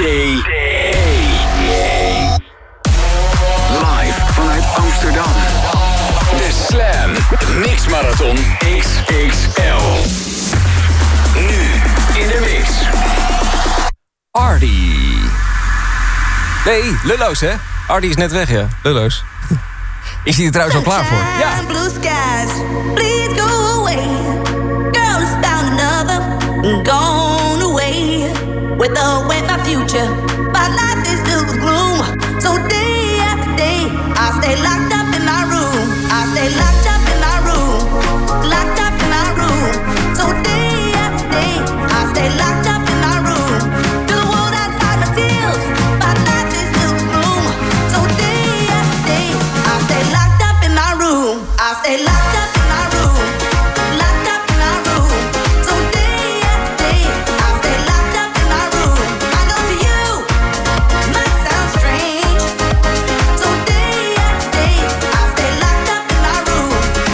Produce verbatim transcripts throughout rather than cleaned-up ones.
Live vanuit Amsterdam. De Slam Mix Marathon X X L. Nu in de mix. Ardy. Nee, lulloos hè? Ardy is net weg, ja. Lulloos. Is hij er trouwens al klaar voor? Ja. Blue skies, please go away. Girl has found another, gone away. With the wet my future, my life is filled with gloom. So day after day, I stay locked up in my room. I stay locked up in my room, locked up in my room. So day after day, I stay locked up in my room. Feel the world outside my tears, my life is filled with gloom. So day after day, I stay locked up in my room. I stay locked up in my room, locked up in my room. So day after day, I stay locked up in my room. I know to you, might sound strange. So day after day, I stay locked up in my room.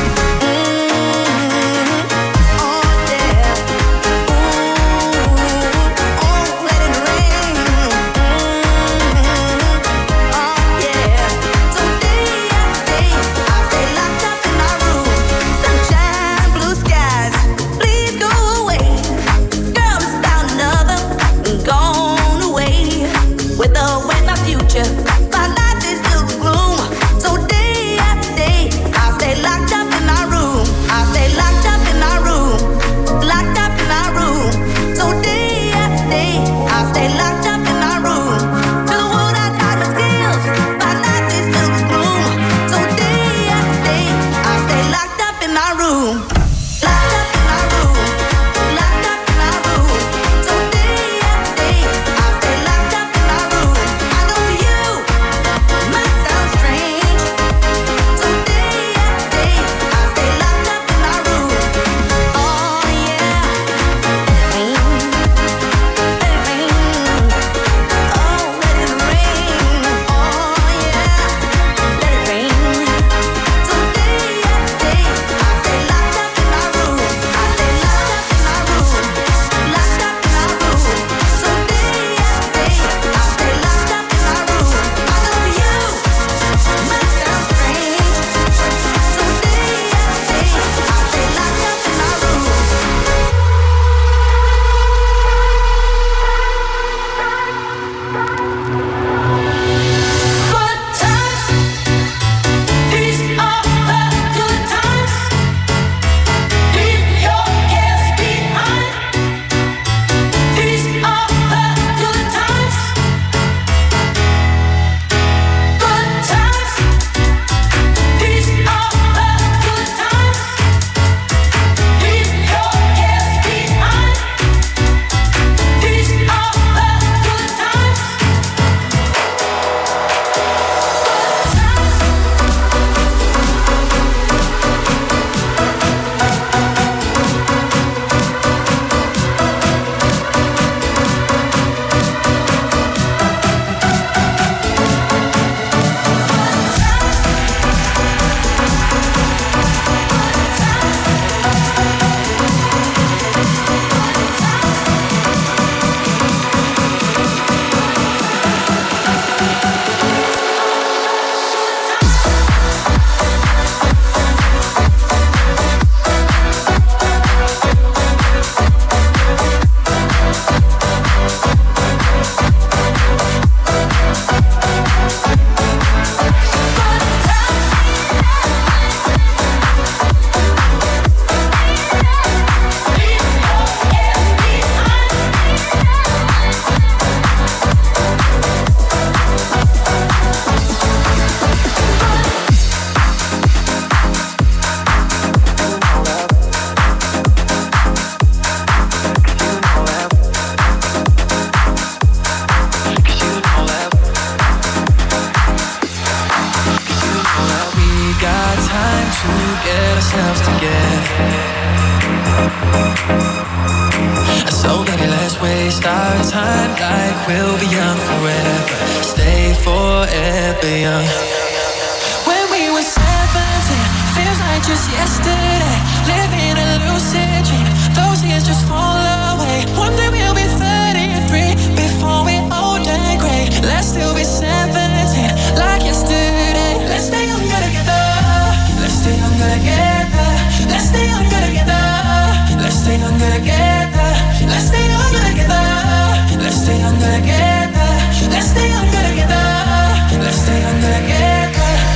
Mm-hmm. Oh yeah. Ooh, oh, let it rain. Mm-hmm. Oh yeah. So day after day, I stay locked up in my room. Sunshine, blue skies, please go away. Girl has found another, gone away. With the way my future, my life is filled with gloom. So day after day, I stay locked up in my room. I stay locked up in my room, locked up in my room. So day after day, I stay locked up in my room. Feel the world outside my tears, my life is filled with gloom. So day after day, I stay locked up in my room. Locked up in my room, locked up in my room. So day after day, I stay locked up in my room. I know to you, might sound strange. So day after day, I stay locked up in my room. Oh yeah, let it rain, let it rain. Oh, let it rain. Oh yeah, let it rain. So day after day, I stay locked up in my room. I stay locked up in my room, locked up in my room. So day after day, I stay locked up in my room. I know to you, might sound strange. So day after day, I stay locked up in my room. Good times, these are the good times. Leave your cares behind. These are the good times. Good times, these are the good times. Leave your cares behind. These are the good times. We got time to get ourselves together. So baby, let's waste our time like we'll be young forever. Stay forever young. When we were seventeen, feels like just yesterday. Living a lucid dream, those years just fall away. One day we'll be thirty-three before we old. Let's stay younger together. Let's stay younger together.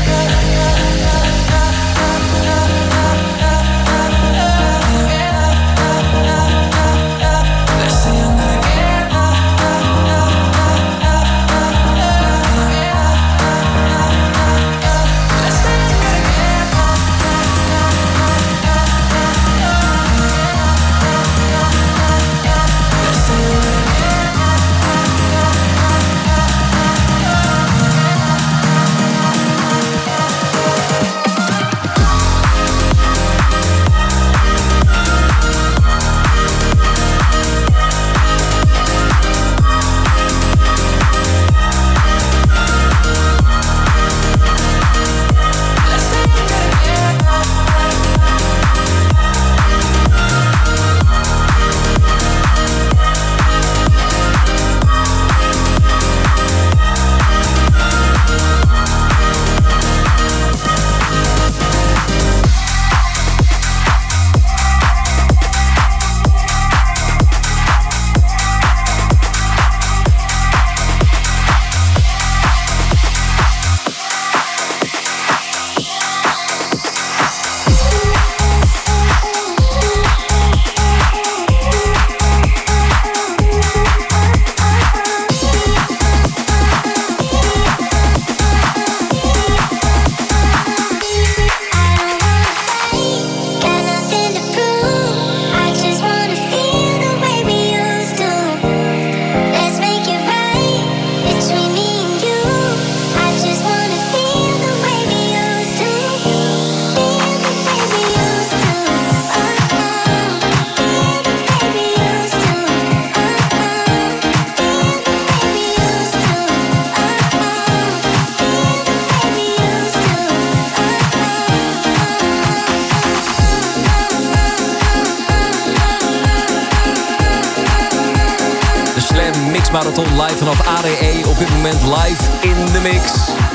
Marathon live vanaf A D E. Op dit moment live in de mix.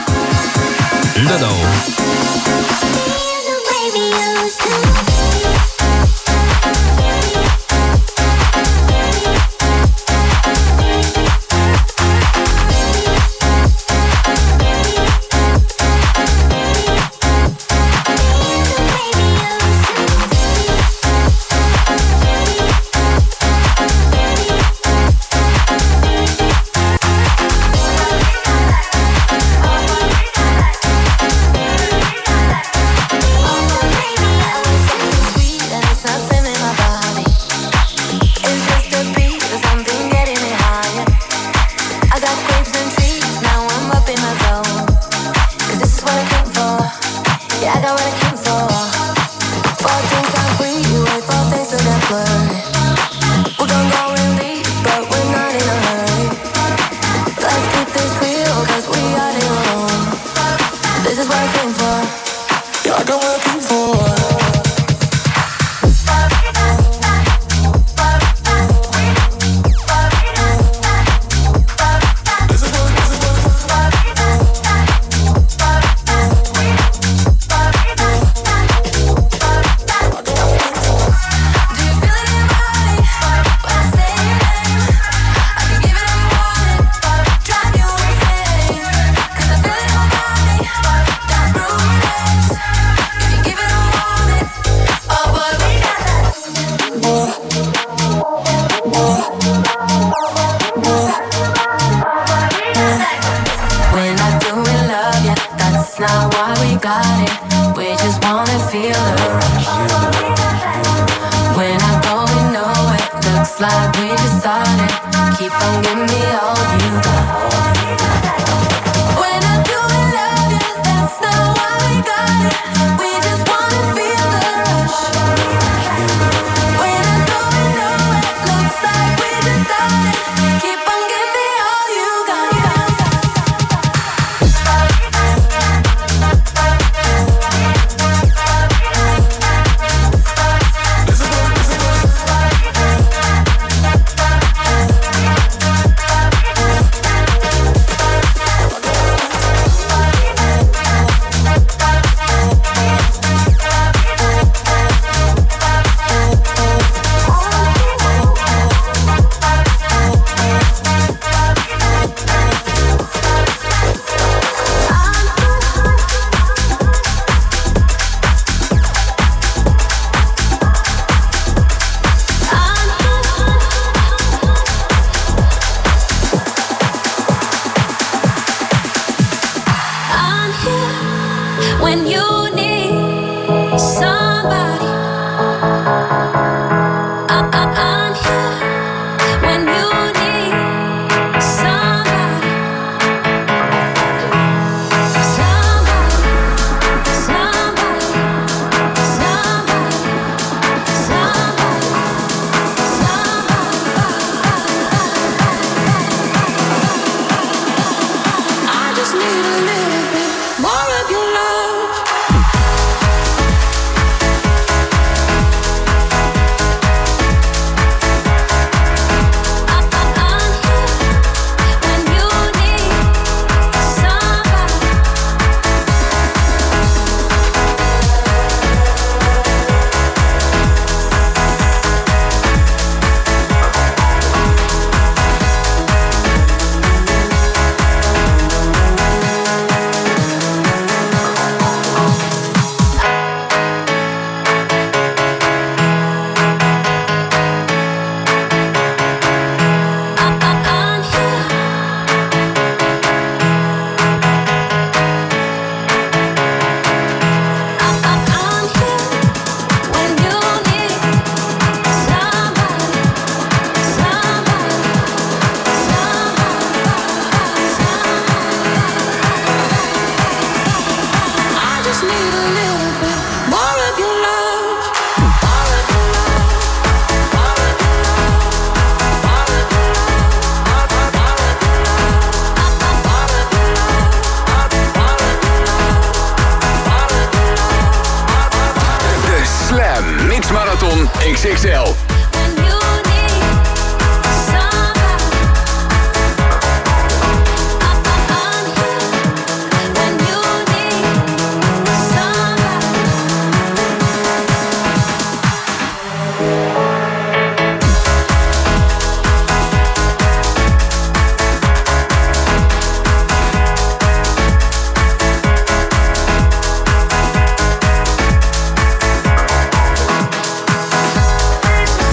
Ludo. when you need somebody. I, I, I'm here when you need somebody. Somebody, somebody, somebody, somebody, somebody. I just need a little bit more of your love. I, I, I'm here when you need somebody. I, I, I'm here. I, I, I'm here when you need somebody, somebody, somebody. I just need a little bit more of your love. More of your love. More of your love. More of your love. More of your love. More of your love. More of your love. De Slam Mix Marathon X X L. When you need somebody. I, I, I'm here when you need somebody. This is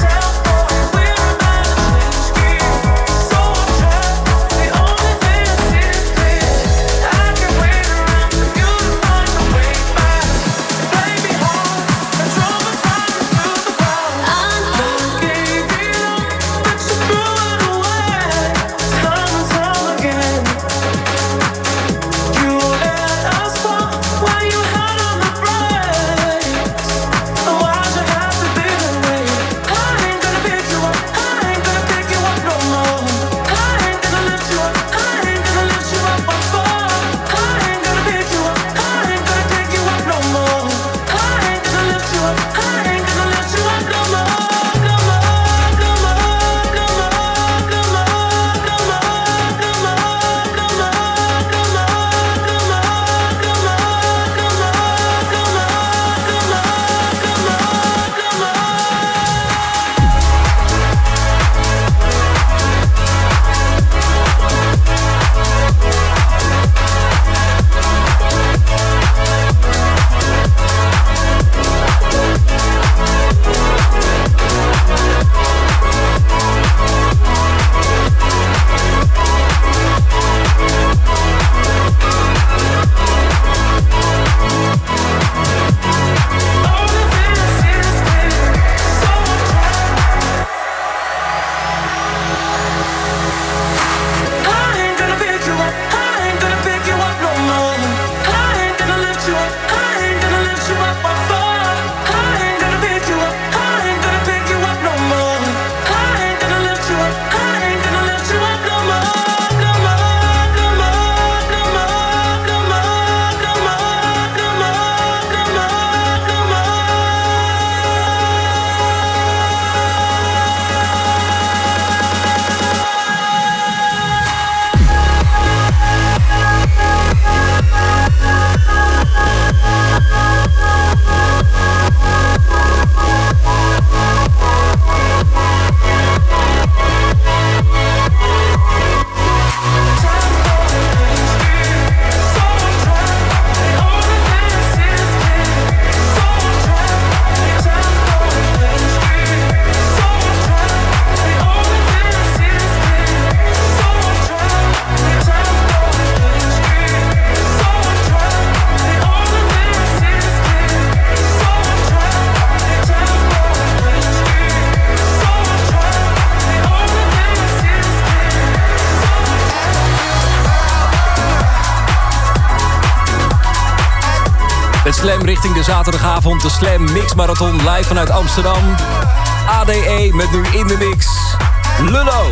Met Slam richting de zaterdagavond. De Slam Mix Marathon live vanuit Amsterdam. A D E met nu in de mix Lullo.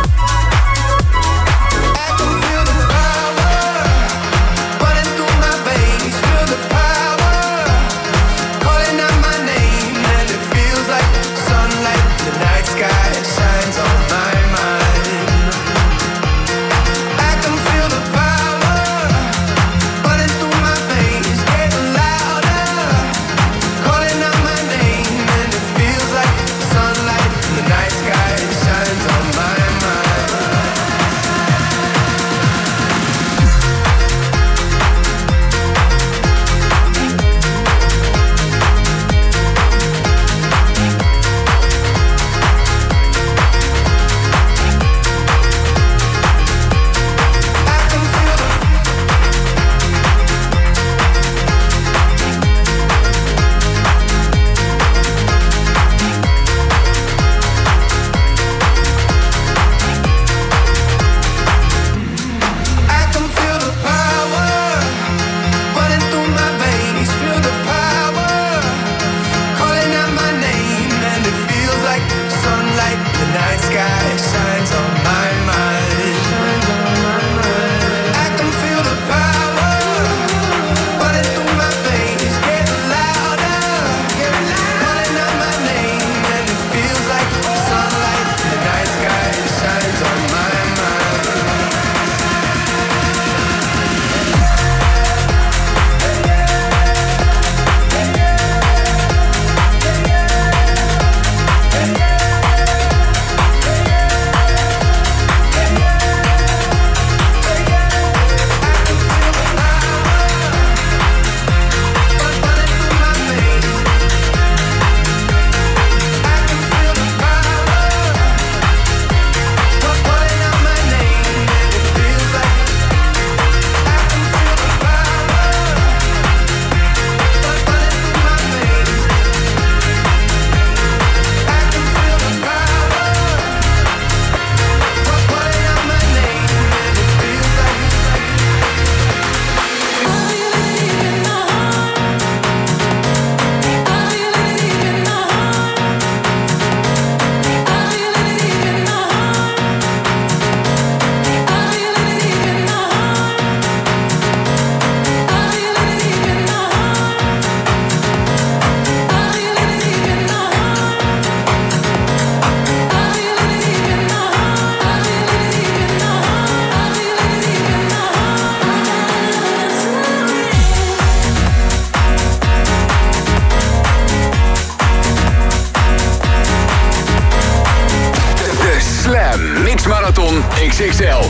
X X L.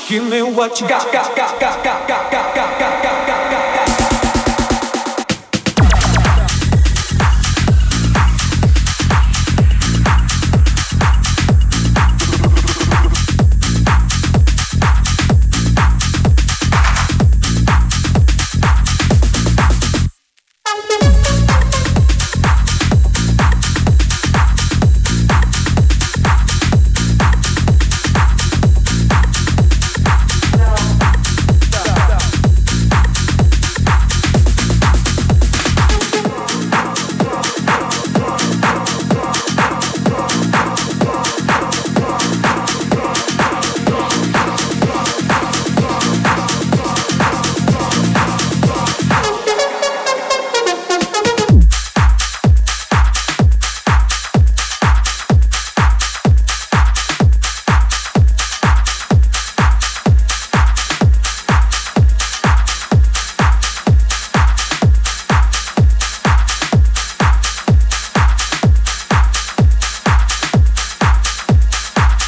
Give me what you got, got, got, got, got, got, got, got, got, got, got, got.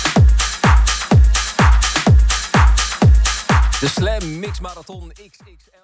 De Slam Mix Marathon X X L.